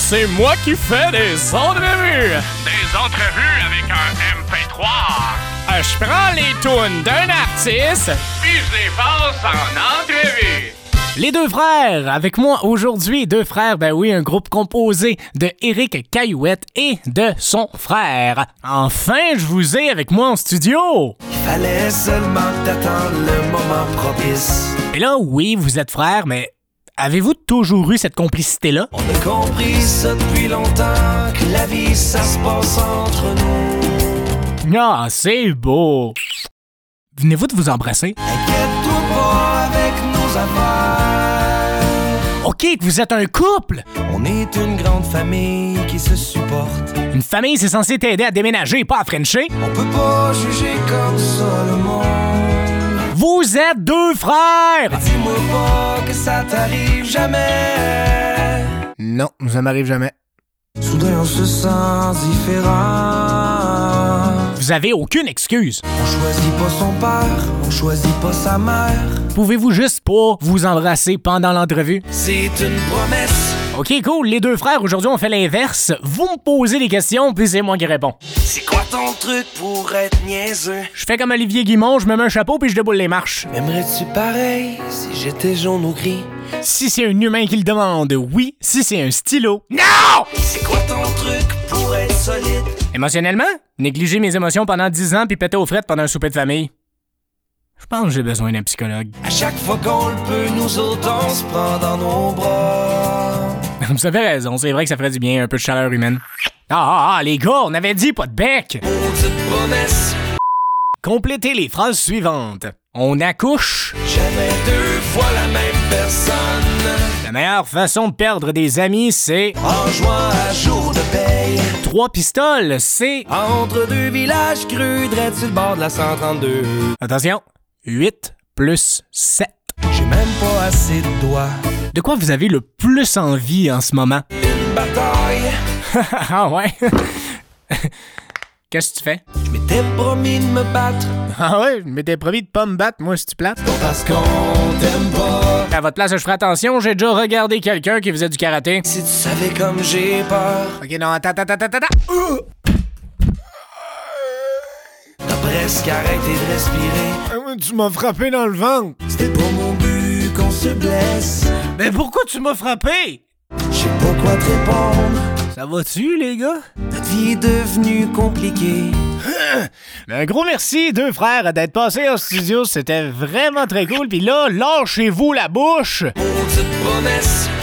c'est moi qui fais des entrevues. Des entrevues avec un MP3. Je prends les tunes d'un artiste, Puis je les passe en entrevue. Les deux frères, avec moi aujourd'hui, deux frères, ben oui, un groupe composé de Éric Caillouette et de son frère. Enfin, je vous ai avec moi en studio. Il fallait seulement t'attendre le moment propice. Et là, oui, vous êtes frères, mais avez-vous toujours eu cette complicité-là? On a compris ça depuis longtemps, que la vie, ça se passe entre nous. Ah, c'est beau. Venez-vous de vous embrasser? Inquiète-toi pas avec nos affaires. OK, que vous êtes un couple! On est une grande famille qui se supporte. Une famille, c'est censé t'aider à déménager, pas à frencher. On peut pas juger comme ça le monde. Vous êtes deux frères! Dis-moi pas que ça t'arrive jamais. Non, ça m'arrive jamais. Soudain on se sent différent. Vous avez aucune excuse. On choisit pas son père, on choisit pas sa mère. Pouvez-vous juste pas vous embrasser pendant l'entrevue? C'est une promesse. OK, cool. Les deux frères, aujourd'hui, on fait l'inverse. Vous me posez des questions, puis c'est moi qui réponds. C'est quoi ton truc pour être niaiseux? Je fais comme Olivier Guimond, je me mets un chapeau puis je déboule les marches. M'aimerais-tu pareil si j'étais jaune ou gris? Si c'est un humain qui le demande, oui. Si c'est un stylo, non! C'est quoi ton truc pour être solide? Émotionnellement? Négliger mes émotions pendant 10 ans puis péter aux frettes pendant un souper de famille. Je pense que j'ai besoin d'un psychologue. À chaque fois qu'on le peut, nous autres, on se prend dans nos bras. Vous avez raison, c'est vrai que ça ferait du bien, un peu de chaleur humaine. Les gars, on avait dit pas de bec! Maudite promesse. Complétez les phrases suivantes. On accouche. Jamais deux fois la même personne. La meilleure façon de perdre des amis, c'est... En jouant à jour de paye. 3 pistoles, c'est... Entre deux villages crus, drette sur le bord de la 132. Attention, 8 plus 7. J'ai même pas assez de doigts. De quoi vous avez le plus envie en ce moment? Une bataille. Ah ouais? Qu'est-ce que tu fais? Je m'étais promis de me battre. Ah ouais, je m'étais promis de pas me battre, moi, si tu plates. Pas parce qu'on t'aime pas. À votre place, je ferai attention, j'ai déjà regardé quelqu'un qui faisait du karaté. Si tu savais comme j'ai peur. Ok, non, attends. T'as presque arrêté de respirer. Tu m'as frappé dans le ventre. C'était pas mon but qu'on se blesse. Mais pourquoi tu m'as frappé? Je sais pas quoi te répondre. Ça va-tu, les gars? Notre vie est devenue compliquée. Un gros merci, deux frères, d'être passés en studio. C'était vraiment très cool. Puis là, lâchez-vous la bouche. Maudite promesse.